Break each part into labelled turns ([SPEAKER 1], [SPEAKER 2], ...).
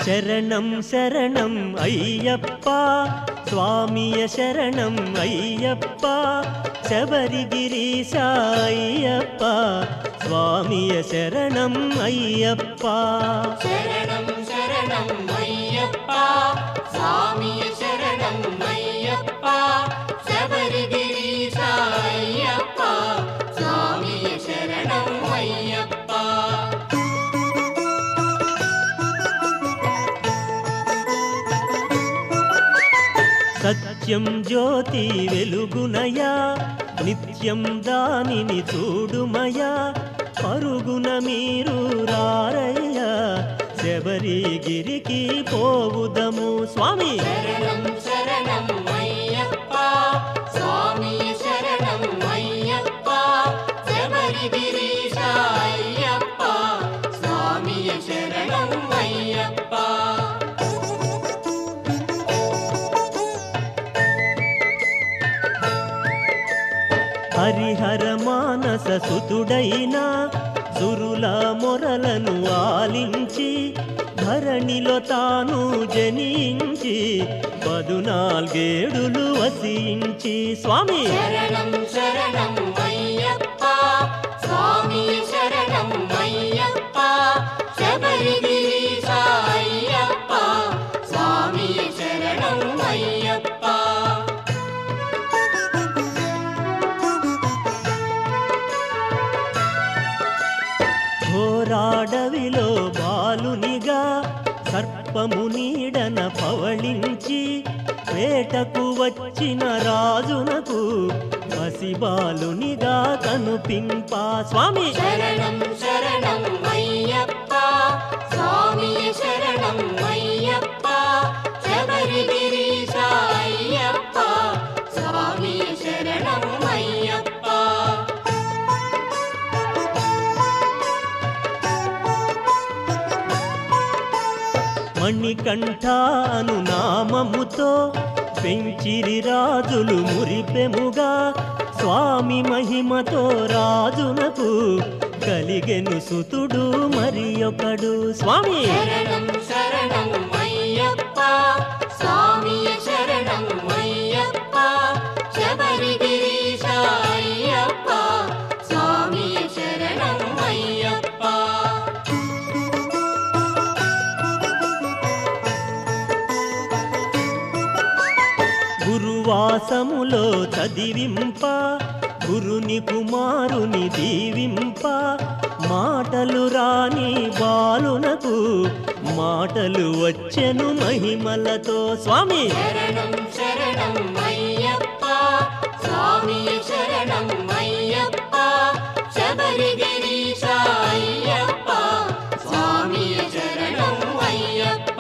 [SPEAKER 1] శరణం శరణం అయ్యప్ప స్వామియ శరణం అయ్యప్ప శబరిగిరీశ అయ్యప్ప స్వామియ శరణం అయ్యప్ప
[SPEAKER 2] శరణం శరణం అయ్యప్ప స్వామియ శరణం అయ్యప్ప శబరిగిరీశ అయ్యప్ప స్వామియ శరణం అయ్యప్ప
[SPEAKER 1] సత్యం జ్యోతి వెలుగునయా నిత్యం దానిని చూడుమయా పరుగున మీరు రారయ్యా శబరిగిరికి పోవుదము స్వామి
[SPEAKER 2] శరణం శరణం అయ్యప్ప స్వామియ శరణం అయ్యప్ప శబరిగిరీశ అయ్యప్ప స్వామియ శరణం అయ్యప్ప
[SPEAKER 1] హరిహర మానస సుతుడైన సురుల మొరలను ఆలించి ధరణిలో తాను జనించి 14 వసించి స్వామి
[SPEAKER 2] శరణం శరణం అయ్యప్ప స్వామియ శరణం అయ్యప్ప శబరిగిరీశ అయ్యప్ప స్వామియ శరణం అయ్యప్ప
[SPEAKER 1] ఘోరాడవిలో బాలునిగా సర్పము నీడన పవళించి వేటకు వచ్చిన రాజునకు పసిబాలునిగా కనుపింపా స్వామి
[SPEAKER 2] శరణం శరణం అయ్యప్ప స్వామియ శరణం అయ్యప్ప శబరిగిరీశ అయ్యప్ప స్వామియ శరణం అయ్యప్ప
[SPEAKER 1] మణికంఠాను నామముతో పెంచిరి రాజులు మురిపెముగా స్వామి మహిమతో రాజునకు కలిగెను సుతుడు మరి ఒకడు స్వామి
[SPEAKER 2] శరణం శరణం అయ్యప్ప స్వామియ శరణం అయ్యప్ప శబరిగిరీశ అయ్యప్ప స్వామియ శరణం అయ్యప్ప
[SPEAKER 1] గురువాసములో చదివింప గురుని కుమారుని దీవింప మాటలు రాని బాలునకు మాటలు వచ్చెను మహిమలతో స్వామి
[SPEAKER 2] శరణం శరణం అయ్యప్ప స్వామియ శరణం అయ్యప్ప శబరిగిరీశ అయ్యప్ప స్వామియ శరణం అయ్యప్ప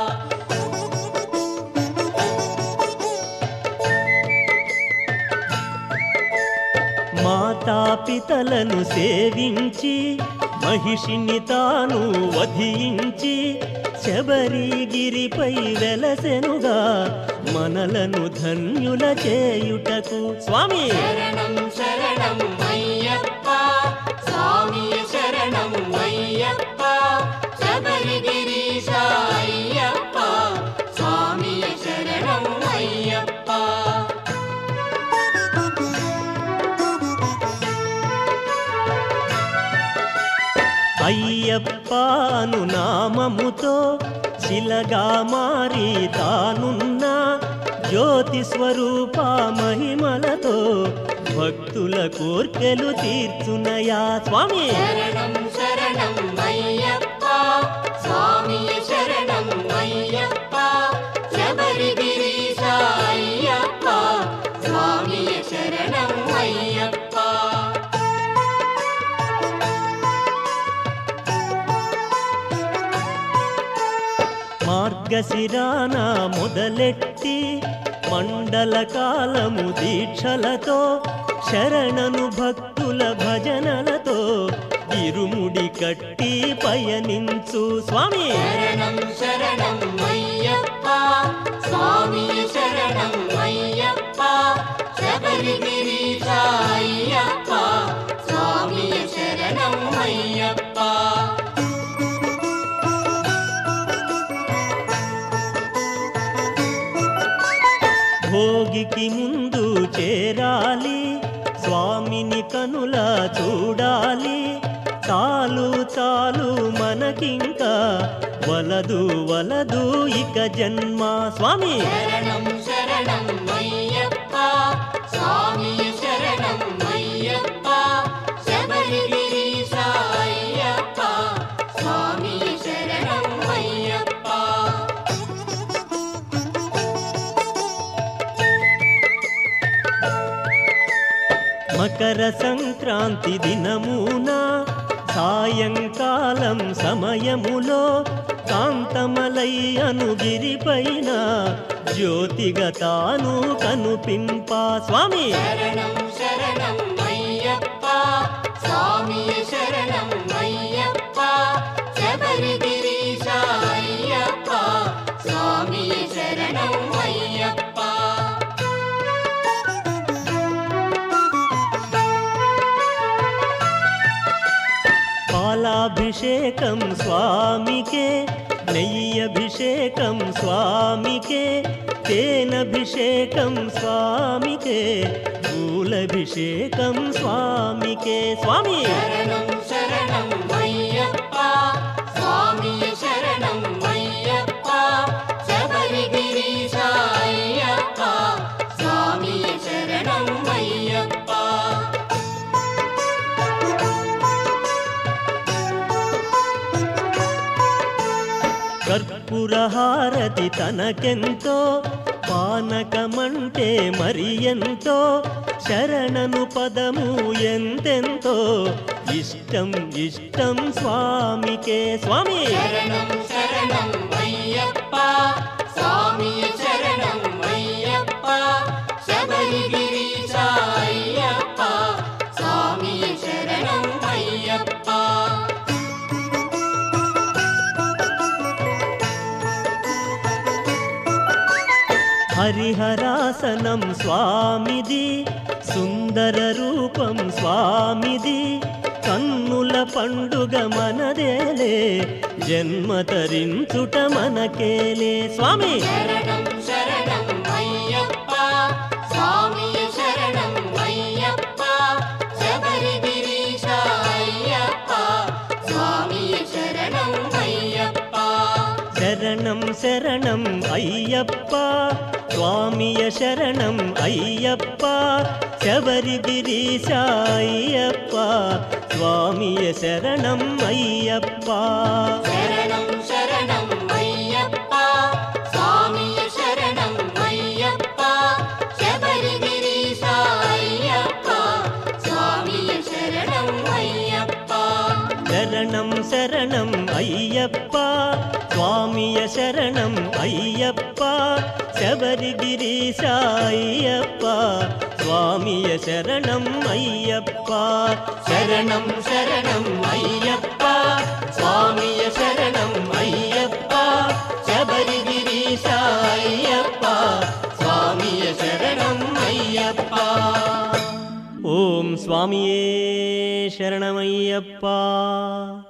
[SPEAKER 1] మాతాపితలను సేవించి మహిషిని తాను వధించి శబరిగిరిపై వెలసెనుగా మనలను ధన్యుల చేయుటకు స్వామి
[SPEAKER 2] శరణం శరణం అయ్యప్ప స్వామియ శరణం అయ్యప్ప శబరిగిరీశ అయ్యప్ప స్వామియ శరణం అయ్యప్ప
[SPEAKER 1] అయ్యప్పను నామముతో శిలగా మారి తానున్న జ్యోతి స్వరూప మహిమలతో భక్తుల కోర్కెలు తీర్చునయా స్వామి
[SPEAKER 2] శరణం శరణం అయ్యప్ప స్వామియ శరణం అయ్యప్ప శబరిగిరీశ అయ్యప్ప స్వామియ శరణం అయ్యప్ప
[SPEAKER 1] మార్గశిరాన మొదలెట్టి మండల కాలము దీక్షలతో శరణను భక్తుల భజనలతో ఇరుముడి కట్టి పయనించు స్వామి
[SPEAKER 2] శరణం శరణం అయ్యప్ప స్వామియ శరణం అయ్యప్ప శబరిగిరీశ అయ్యప్ప స్వామియ శరణం అయ్యప్ప
[SPEAKER 1] భోగికి ముందు చేరాలి, స్వామిని కనుల చూడాలి. చాలు చాలు మనకింకా వలదు వలదు ఇక జన్మ. స్వామి
[SPEAKER 2] శరణం శరణం అయ్యప్ప స్వామియే శరణం అయ్యప్ప శబరిగిరీశ అయ్యప్ప స్వామియే శరణం అయ్యప్ప.
[SPEAKER 1] మకర సంక్రాంతి దినమున సాయంకాలం సమయములో కాంతమలై అనుగిరిపైన జ్యోతిగా తాను కనుపింప. స్వామి
[SPEAKER 2] శరణం శరణం అయ్యప్ప స్వామియే శరణం అయ్యప్ప శబరిగిరీశ అయ్యప్ప స్వామియే శరణం అయ్యప్ప.
[SPEAKER 1] పాలాభిషేకం స్వామికే, నెయ్యభిషేకం స్వామికే, తేనభిషేకం స్వామికే, పూలభిషేకం స్వామికే. స్వామి
[SPEAKER 2] శరణం శరణం అయ్యప్ప స్వామియే శరణం అయ్యప్ప శబరిగిరీశ అయ్యప్ప స్వామియే శరణం అయ్యప్ప.
[SPEAKER 1] కర్పూరహారతి తనకెంతో, పానకమంటే మరి ఎంతో, శరణను పదము ఎంతెంతో ఇష్టం ఇష్టం స్వామికే. స్వామి
[SPEAKER 2] శరణం శరణం అయ్యప్ప స్వామియే శరణం అయ్యప్ప శబరిగిరీశ అయ్యప్ప స్వామియే శరణం అయ్యప్ప.
[SPEAKER 1] హరిహరాసనం స్వామిది, సుందర రూపం స్వామిది, కన్నుల పండుగ మనదేలే, జన్మ తరించుట మనకేలే. స్వామి
[SPEAKER 2] శరణం శరణం అయ్యప్ప స్వామియే శరణం అయ్యప్ప శబరిగిరీశ అయ్యప్ప స్వామియే శరణం అయ్యప్ప.
[SPEAKER 1] శరణం శరణం అయ్యప్ప స్వామియ శరణం అయ్యప్ప శబరిగిరీశ అయ్యప్ప స్వామియ శరణం అయ్యప్ప.
[SPEAKER 2] శరణం శరణం అయ్యప్ప స్వామియే శరణం అయ్యప్ప శబరిగిరీశ అయ్యప్ప స్వామియే శరణం అయ్యప్ప.
[SPEAKER 1] శరణం శరణం అయ్యప్ప స్వామియ శరణం అయ్యప్ప శబరిగిరీశ అయ్యప్ప స్వామియ శరణం అయ్యప్ప. శరణం శరణం అయ్యప్ప స్వామియ శరణం అయ్యప్ప శబరిగిరీశ అయ్యప్ప స్వామియ శరణం అయ్యప్ప. ఓం స్వామియే శరణమయ్యప్ప.